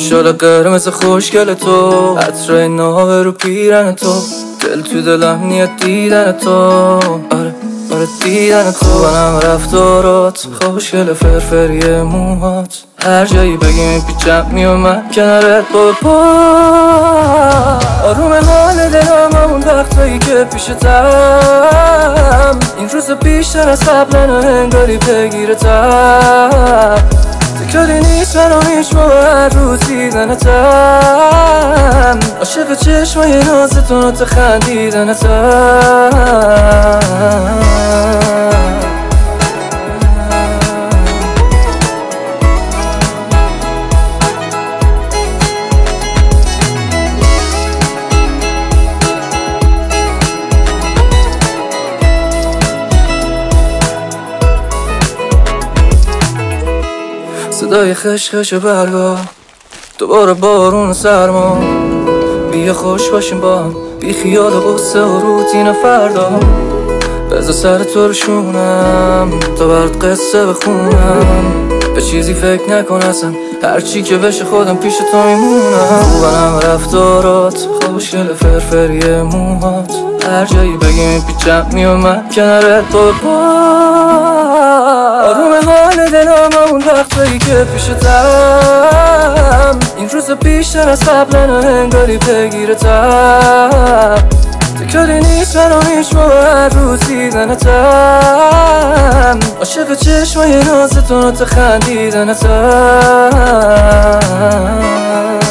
شال قرمز خوشگل تو، عطر ناوه رو پیرن تو، دل تو دلم نیت دیدن تو. آره دیدن تو، منم رفتارات خوشگل فرفری موهات، هر جایی بگی میپیچم میومد کنارت با پا. آروم حال دلم همون وقتایی که پیشتم، این روز بیشتر از قبلا انگاری بگیرتم. تکراری نیست برام هیچ موقع هر روز دیدنتم، عاشق چشمای نازتون و خندیدنتم. صدای خشخش برگا، دوباره بارون و سرما، بیا خوش باشیم با هم، بی خیال قصه و روتین فردا. بذار سر تو رو شونم تا برات قصه بخونم، به چیزی فکر نکن اصلا، هرچی که بشه خودم پیش تو میمونم. خوبنم رفتارات خوشگل فرفری موهات، هر جایی بگی میپیچم میومد کنارت با پا. آروم حال دلم همون وقتایی که پیشتم، این روز بیشتر از قبلا انگاری بگیرتم. تکراری نیست برام هیچ موقع هر روز دیدنتم، عاشق چشمای نازتون و خندیدنتم.